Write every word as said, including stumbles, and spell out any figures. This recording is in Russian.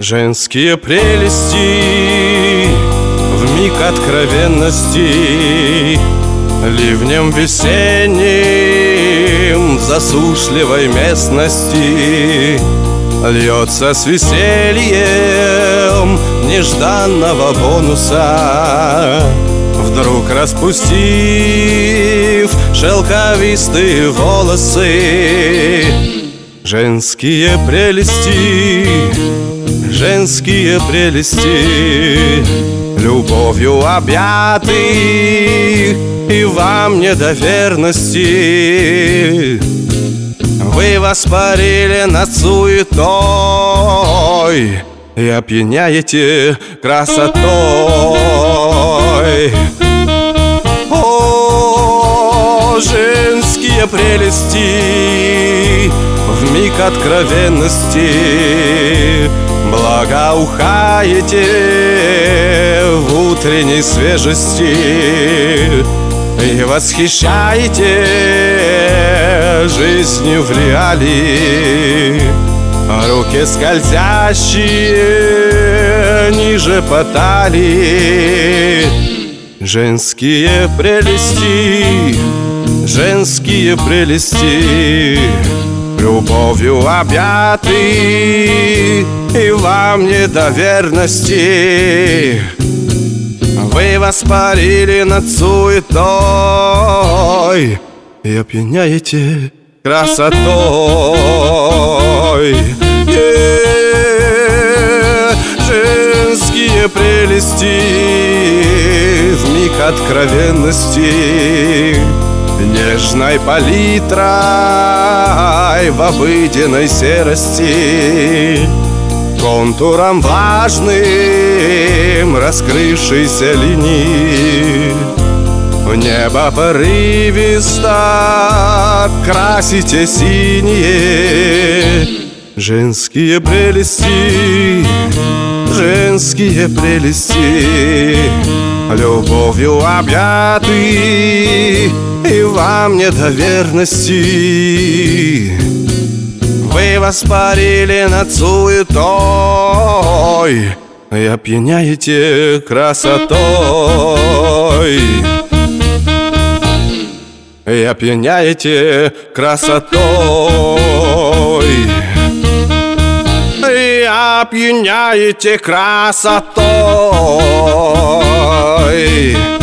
Женские прелести вмиг откровенности ливнем весенним в засушливой местности льется с весельем нежданного бонуса, вдруг распустив шелковистые волосы. Женские прелести, женские прелести, любовью объяты и вам не до верности. Вы воспарили над суетой и опьяняете красотой. О, женские прелести вмиг откровенности благоухаете в утренней свежести и восхищаете жизнью в реалии. Руки скользящие ниже по талии. Женские прелести, женские прелести, любовью объяты и вам не до верности. Вы воспарили над суетой и опьяняете красотой. Е-е-е, женские прелести вмиг откровенности нежной палитрой в обыденной серости, контуром важным раскрывшейся линии. В небо порывисто красите синие. Женские прелести, женские прелести, любовью объяты и вам не до верности. Вы воспарили над суетой и опьяняете красотой. И опьяняете красотой. И опьяняете красотой.